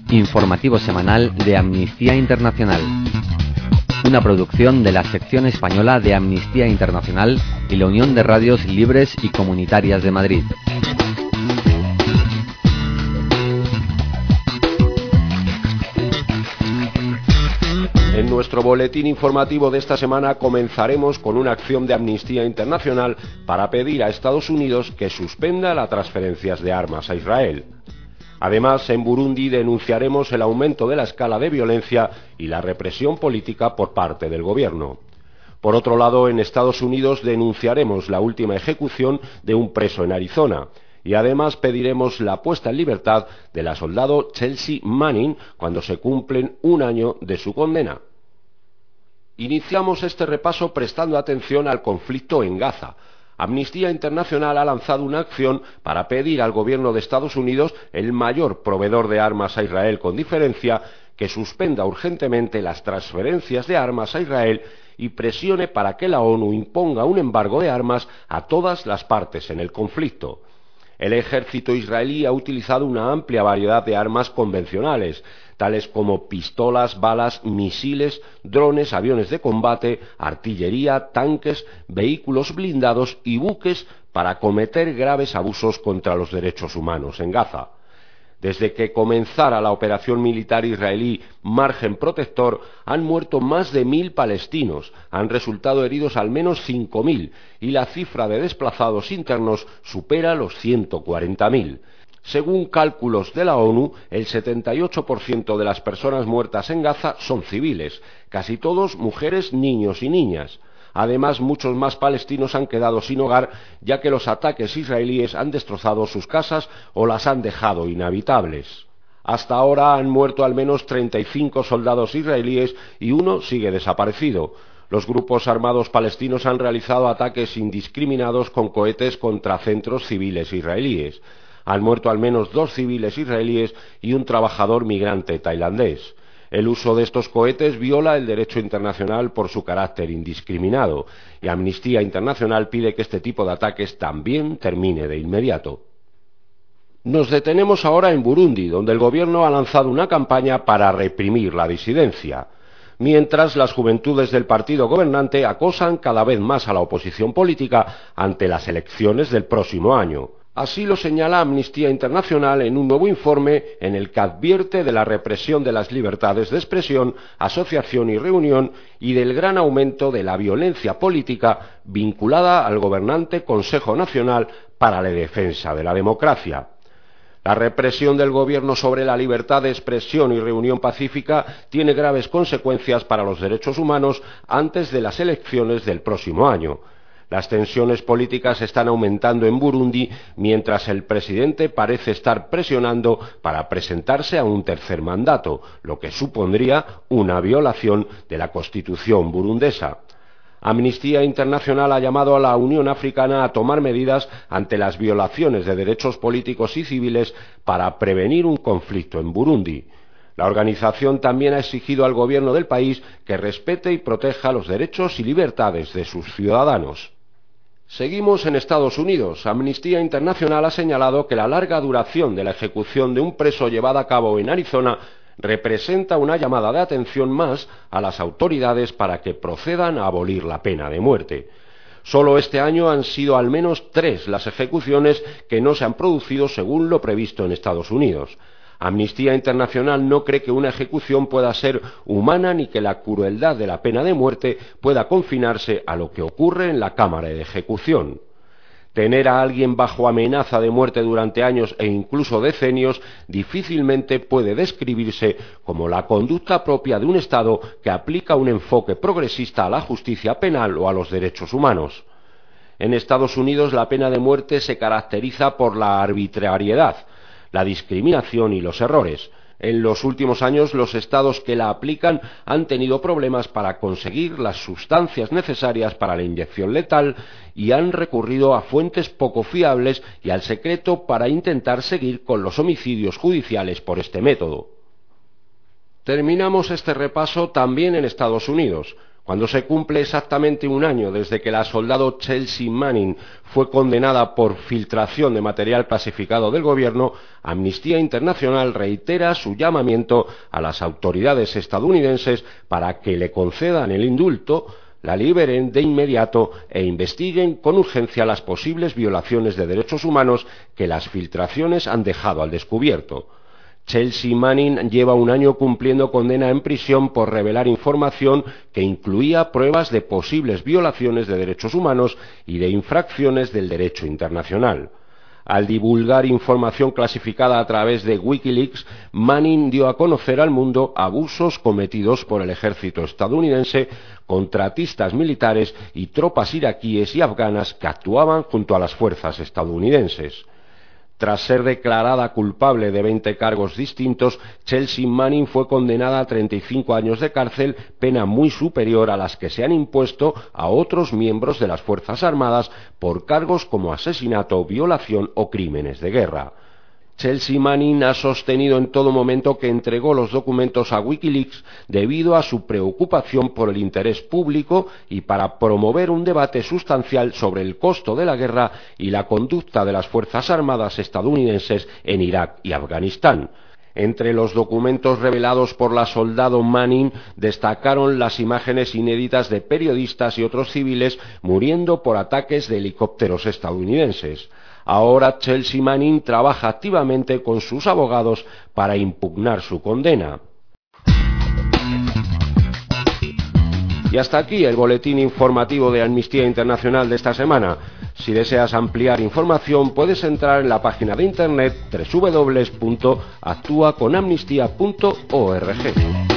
Informativo semanal de Amnistía Internacional. Una producción de la sección española de Amnistía Internacional y la Unión de Radios Libres y Comunitarias de Madrid. En nuestro boletín informativo de esta semana comenzaremos con una acción de Amnistía Internacional para pedir a Estados Unidos que suspenda las transferencias de armas a Israel. Además, en Burundi denunciaremos el aumento de la escala de violencia y la represión política por parte del gobierno. Por otro lado, en Estados Unidos denunciaremos la última ejecución de un preso en Arizona. Y además pediremos la puesta en libertad de la soldado Chelsea Manning cuando se cumplen un año de su condena. Iniciamos este repaso prestando atención al conflicto en Gaza. Amnistía Internacional ha lanzado una acción para pedir al gobierno de Estados Unidos, el mayor proveedor de armas a Israel con diferencia, que suspenda urgentemente las transferencias de armas a Israel y presione para que la ONU imponga un embargo de armas a todas las partes en el conflicto. El ejército israelí ha utilizado una amplia variedad de armas convencionales, tales como pistolas, balas, misiles, drones, aviones de combate, artillería, tanques, vehículos blindados y buques para cometer graves abusos contra los derechos humanos en Gaza. Desde que comenzara la operación militar israelí Margen Protector, han muerto más de 1000 palestinos, han resultado heridos al menos 5000 y la cifra de desplazados internos supera los 140.000. Según cálculos de la ONU, el 78% de las personas muertas en Gaza son civiles, casi todos mujeres, niños y niñas. Además, muchos más palestinos han quedado sin hogar, ya que los ataques israelíes han destrozado sus casas o las han dejado inhabitables. Hasta ahora han muerto al menos 35 soldados israelíes y uno sigue desaparecido. Los grupos armados palestinos han realizado ataques indiscriminados con cohetes contra centros civiles israelíes. Han muerto al menos 2 civiles israelíes y un trabajador migrante tailandés. El uso de estos cohetes viola el derecho internacional por su carácter indiscriminado, y Amnistía Internacional pide que este tipo de ataques también termine de inmediato. Nos detenemos ahora en Burundi, donde el gobierno ha lanzado una campaña para reprimir la disidencia. Mientras, las juventudes del partido gobernante acosan cada vez más a la oposición política ante las elecciones del próximo año. Así lo señala Amnistía Internacional en un nuevo informe en el que advierte de la represión de las libertades de expresión, asociación y reunión y del gran aumento de la violencia política vinculada al gobernante Consejo Nacional para la Defensa de la Democracia. La represión del gobierno sobre la libertad de expresión y reunión pacífica tiene graves consecuencias para los derechos humanos antes de las elecciones del próximo año. Las tensiones políticas están aumentando en Burundi, mientras el presidente parece estar presionando para presentarse a un tercer mandato, lo que supondría una violación de la Constitución burundesa. Amnistía Internacional ha llamado a la Unión Africana a tomar medidas ante las violaciones de derechos políticos y civiles para prevenir un conflicto en Burundi. La organización también ha exigido al gobierno del país que respete y proteja los derechos y libertades de sus ciudadanos. Seguimos en Estados Unidos. Amnistía Internacional ha señalado que la larga duración de la ejecución de un preso llevada a cabo en Arizona representa una llamada de atención más a las autoridades para que procedan a abolir la pena de muerte. Solo este año han sido al menos 3 las ejecuciones que no se han producido según lo previsto en Estados Unidos. Amnistía Internacional no cree que una ejecución pueda ser humana ni que la crueldad de la pena de muerte pueda confinarse a lo que ocurre en la cámara de ejecución. Tener a alguien bajo amenaza de muerte durante años e incluso decenios difícilmente puede describirse como la conducta propia de un Estado que aplica un enfoque progresista a la justicia penal o a los derechos humanos. En Estados Unidos la pena de muerte se caracteriza por la arbitrariedad, la discriminación y los errores. En los últimos años, los estados que la aplican han tenido problemas para conseguir las sustancias necesarias para la inyección letal y han recurrido a fuentes poco fiables y al secreto para intentar seguir con los homicidios judiciales por este método. Terminamos este repaso también en Estados Unidos. Cuando se cumple exactamente un año desde que la soldado Chelsea Manning fue condenada por filtración de material clasificado del gobierno, Amnistía Internacional reitera su llamamiento a las autoridades estadounidenses para que le concedan el indulto, la liberen de inmediato e investiguen con urgencia las posibles violaciones de derechos humanos que las filtraciones han dejado al descubierto. Chelsea Manning lleva un año cumpliendo condena en prisión por revelar información que incluía pruebas de posibles violaciones de derechos humanos y de infracciones del derecho internacional. Al divulgar información clasificada a través de Wikileaks, Manning dio a conocer al mundo abusos cometidos por el ejército estadounidense, contratistas militares y tropas iraquíes y afganas que actuaban junto a las fuerzas estadounidenses. Tras ser declarada culpable de 20 cargos distintos, Chelsea Manning fue condenada a 35 años de cárcel, pena muy superior a las que se han impuesto a otros miembros de las Fuerzas Armadas por cargos como asesinato, violación o crímenes de guerra. Chelsea Manning ha sostenido en todo momento que entregó los documentos a Wikileaks debido a su preocupación por el interés público y para promover un debate sustancial sobre el costo de la guerra y la conducta de las Fuerzas Armadas estadounidenses en Irak y Afganistán. Entre los documentos revelados por la soldado Manning destacaron las imágenes inéditas de periodistas y otros civiles muriendo por ataques de helicópteros estadounidenses. Ahora Chelsea Manning trabaja activamente con sus abogados para impugnar su condena. Y hasta aquí el boletín informativo de Amnistía Internacional de esta semana. Si deseas ampliar información, puedes entrar en la página de internet www.actuaconamnistia.org.